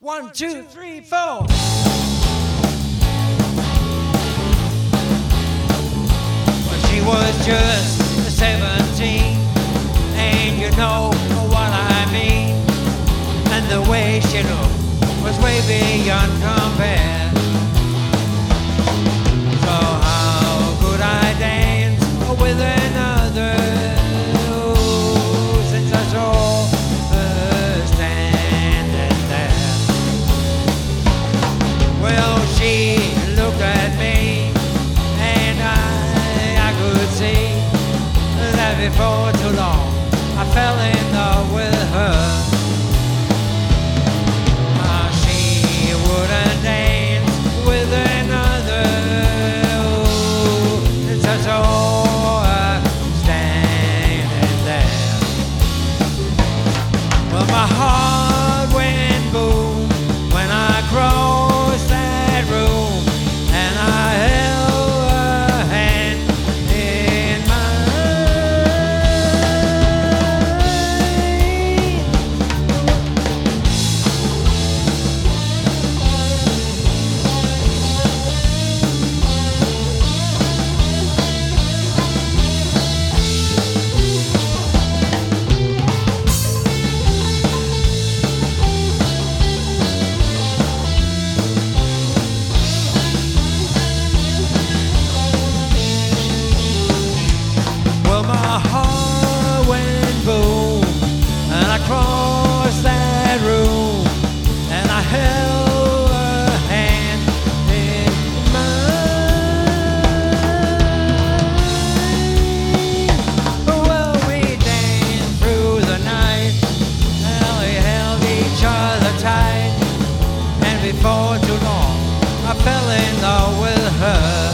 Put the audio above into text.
1, 2, 3, 4. Well, she was just 17, and you know what I mean. And the way she looked was way beyond compare. So how could I dance with another since I saw her standing there? Well, she looked at me, and I could see that before too long I fell in love with her. She wouldn't dance with another since I saw her standing there. Well, my heart went boom when I crossed that room, and I held her hand in Well, my heart went boom, and I crossed that room, and I held her hand in mine. Well, we danced through the night, and we held each other tight, and before too long, I fell in love with her.